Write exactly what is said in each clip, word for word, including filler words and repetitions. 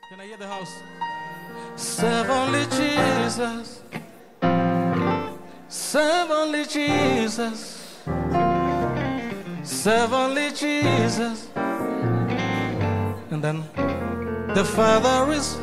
Can I hear the house? Serve only Jesus. Serve only Jesus. Serve only Jesus. And then the Father is.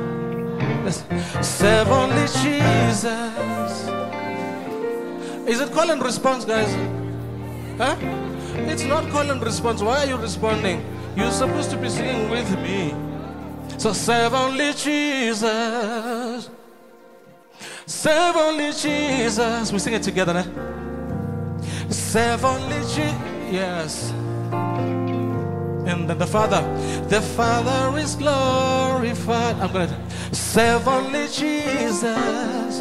Serve only Jesus. Is it call and response, guys? Huh? It's not call and response. Why are you responding? You're supposed to be singing with me. So serve only Jesus. Serve only Jesus. We sing it together, eh? Serve only Jesus. Yes. And then the Father. The Father is glorified. I'm gonna serve only Jesus.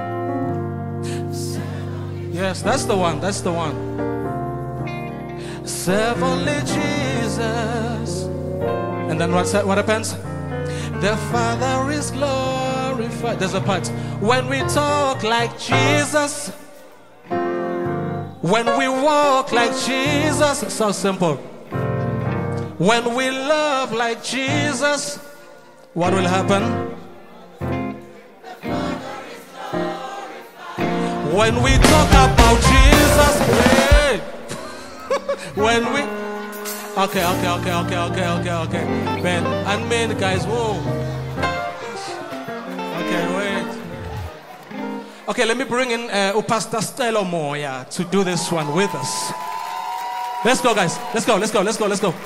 Yes, that's the one. That's the one. Serve only Jesus. And then what, what happens? The Father is glorified. There's a part. When we talk like Jesus, when we walk like Jesus, so simple. When we love like Jesus, what will happen? When we talk about Jesus, hey. When we okay, okay, okay, okay, okay, okay, okay. Man, and men, guys, whoa. Okay, wait. Okay, let me bring in uh, Pastor Stella Moya to do this one with us. Let's go, guys. Let's go, let's go, let's go, let's go.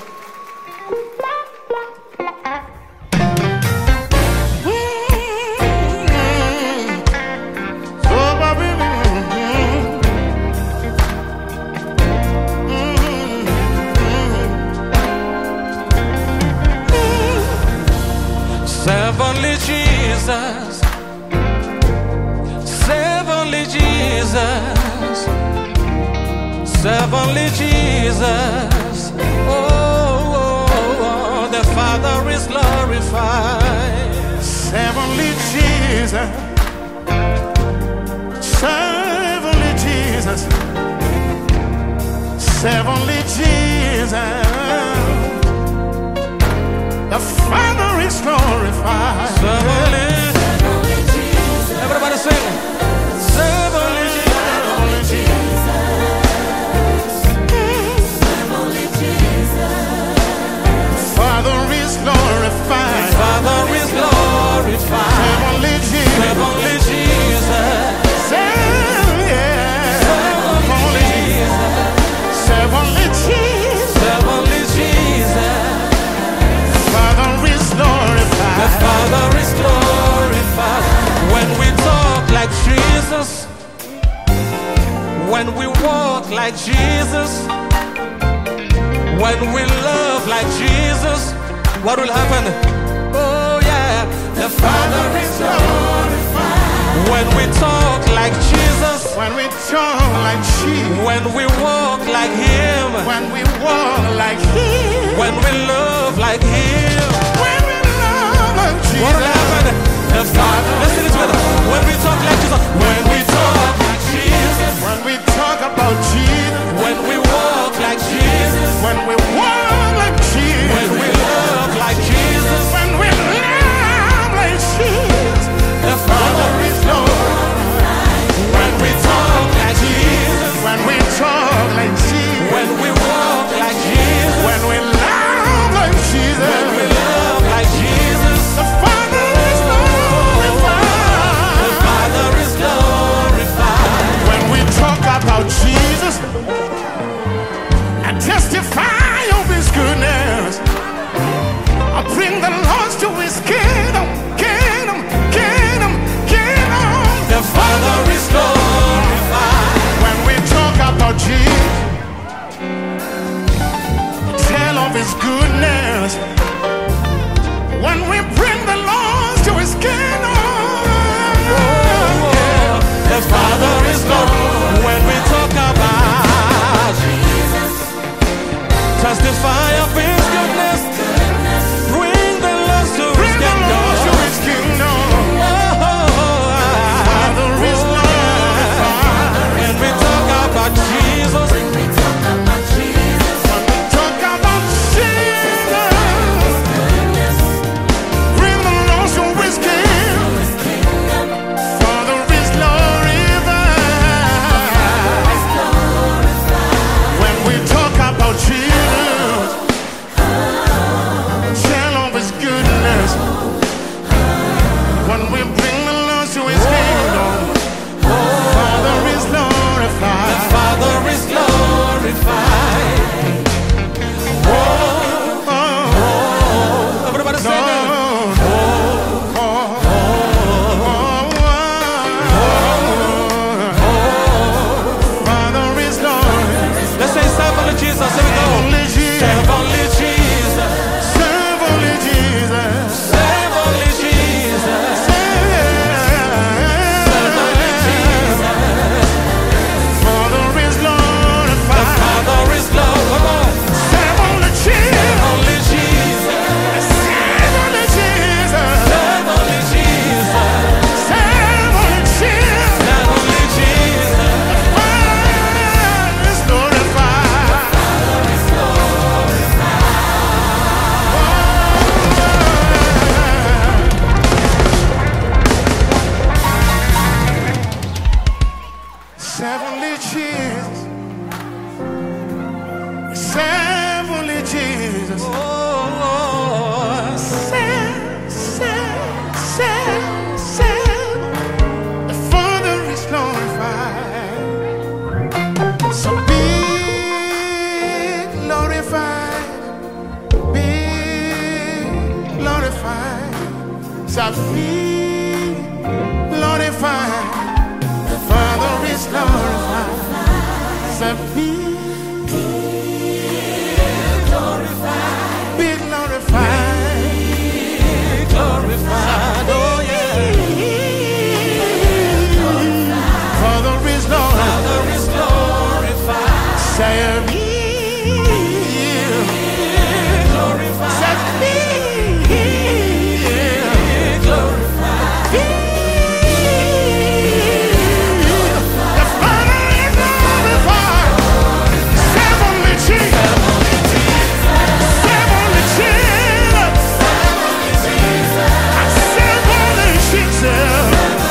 Serve only Jesus. Serve only Jesus. Serve only Jesus. Oh, oh, oh, the Father is glorified. Serve only Jesus. Serve only Jesus. Serve only Jesus. The Father is glorified. Serve only, serve only Jesus. Everybody sing. Serve only Jesus. Serve only Jesus. Father is glorified. Father is glorified. Serve only Jesus. Serve only Jesus. Serve, yeah. Serve only Jesus. Serve only Jesus. Serve only Jesus. Father is glorified. The Father is glorified. When we talk like Jesus, when we walk like Jesus, when we love like Jesus, what will happen? Oh yeah, the Father is glorified. When we talk like Jesus, When we talk like Jesus. when we walk like Him, When we walk like Him. when we love like Him, When we love like Jesus. what will happen? The Father, let's sing it together. When we talk like Jesus, when we talk like Jesus, When we talk about Jesus. when we walk like Jesus, When we walk like Jesus. when we love like Jesus, When we love like Jesus. the Father is glorified. When we talk like Jesus, When we talk like Jesus. when we walk like Jesus, When we love like Jesus. when we love like Jesus, The Father is the glorified. Father is glorified. When we talk about Jesus and testify of His goodness, I bring the lost to His kingdom, kingdom, kingdom, kingdom. The Father is glorified. When we talk about Jesus, tell of His goodness. When we bring the lost to His kingdom, The Father is glorified. When we talk about Jesus, testify of His goodness, bring the lost to His kingdom. shall be glorified. The Father is glorified. Shall be glorified. Be glorified. Be glorified. Oh yeah. Father is glorified. Father is glorified. Shall be glorified. Shall be glorified. The Father is glorified. Heavenly Jesus. Heavenly Jesus. Heavenly Jesus.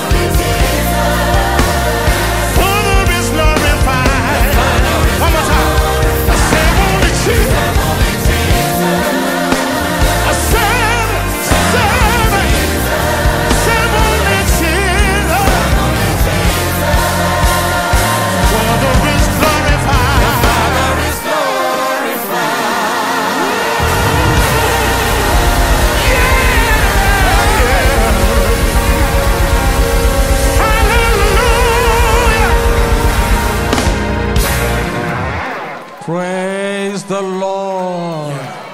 Father is glorified. One more time. Heavenly Jesus. Praise the Lord.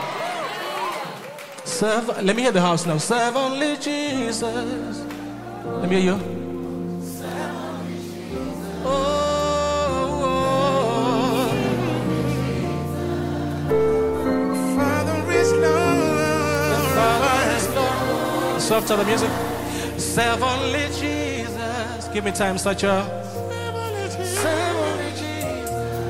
Serve, let me hear the house now. Serve only Jesus. Let me hear you. Oh, oh. Father is glorified. Softer the music. Serve only Jesus. Give me time, such a. Serve only Jesus.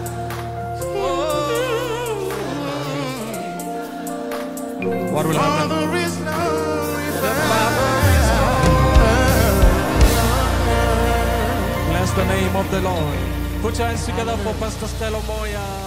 What will happen? Father is Bless the name of the Lord. Put your hands together for Pastor Stella Moya.